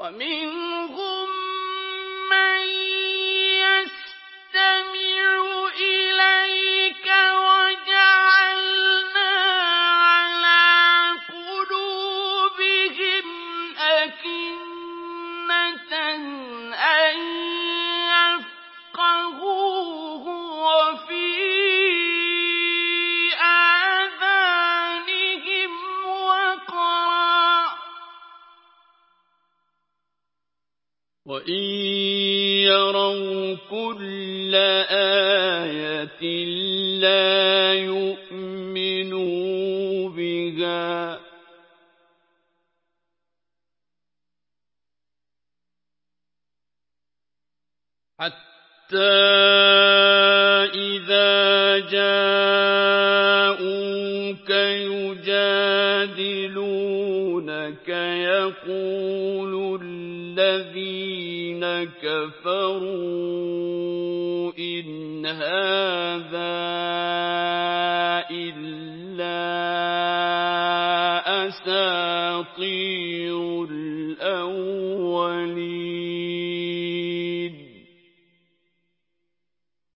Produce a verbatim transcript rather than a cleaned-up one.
ومنهم من يستمع إليك وجعلنا على قلوبهم أكنة أن يفقهوه وفي آذانهم وقرا وإن يروا كل آية لا يؤمنوا بها حتى إذا جاءوك يجادلونك يقول الذين كفروا إن هذا إلا أساطير الأولين